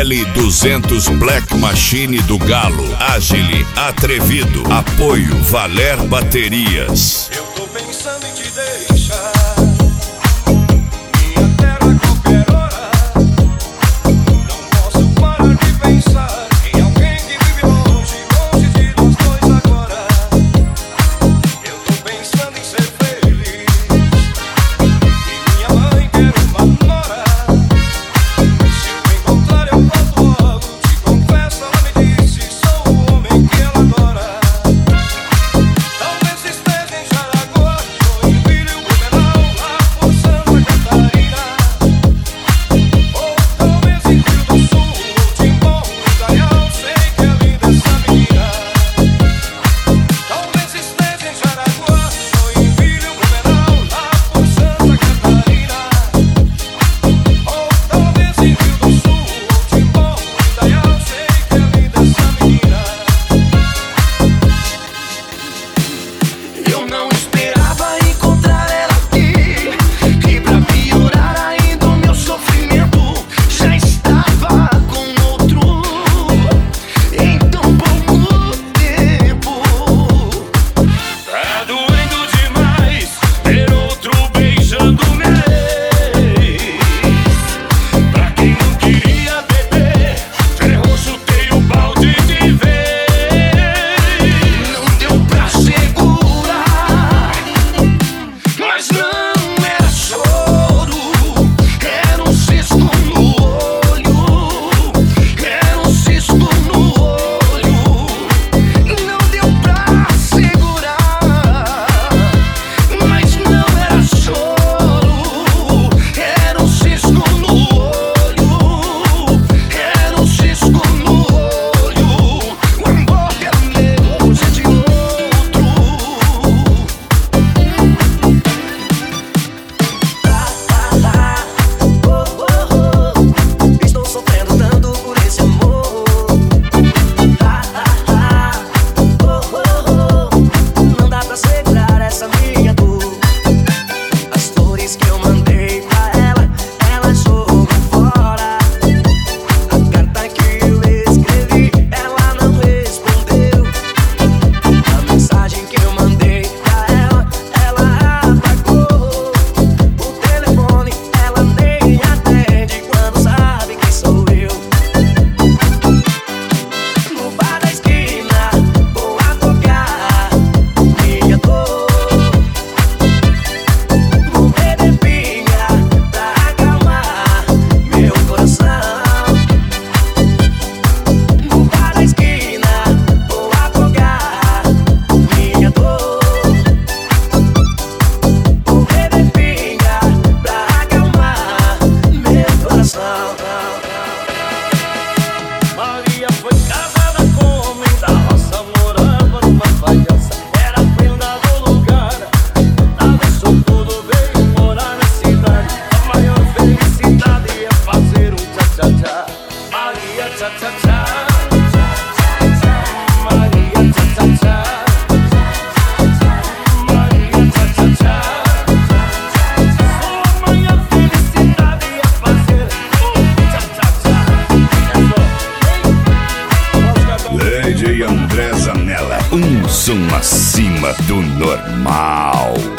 L200 Black Machine do Galo. Agile, atrevido. Apoio Valer Baterias. Eu tô pensando em te deixar. Minha terra a qualquer hora. Não posso parar de pensar em alguém que vive longe, longe de nós dois agora. Eu tô pensando em ser feliz. E minha mãe quer uma nora. Se eu encontrar eu volto logo. Te confesso, ela me disse, sou o homem que ela adora. Talvez esteja em Jaraguá, Joinville, Blumenau, lá por Santa Catarina. Ou talvez em Rio do Sul, ou Timbó, Indaial, sei que é linda essa menina. Talvez esteja em Jaraguá, Joinville, Blumenau, lá por Santa Catarina. Ou talvez em Rio do Sul, ou Timbó, Indaial, sei que é linda essa menina. Eu não esperava encontrar ela aqui. E pra piorar ainda o meu sofrimento já estava com outro em tão pouco tempo. Tá doendo demais ter outro beijando minha ex. Pra quem não queria beber, ferrou, chutei o balde de vez. Não deu pra segurar, mas não era choro. Era um cisco no olho. Era um cisco no olho. Não deu pra segurar, mas não era choro. Era um cisco no olho. Era um cisco no olho. O amor que era meu hoje é de outro. Estou sofrendo tanto por esse amor. Não dá pra segurar essa minha dor. As flores que eu mandei pra ela, ela jogou fora. A carta que eu escrevi, ela não respondeu. A mensagem que eu mandei pra ela, ela apagou. O telefone, ela nem atende quando sabe que sou eu. No bar da esquina, vou afogar minha dor. Vou beber pinga pra acalmar meu coração. No bar da esquina, vou afogar minha dor. Vou beber pinga pra acalmar meu coração. Maria foi casada com um homem da roça, morava numa palhaça, era prenda do lugar. Ela deixou tudo, veio morar na cidade. A maior felicidade é fazer um tchá-tchá-tchá. Maria tchá-tchá-tchá. Maria tchá-tchá-tchá. Maria tchá-tchá-tchá. Sua maior felicidade é fazer um tchá-tchá-tchá. Lady André Zanella, um som acima do normal.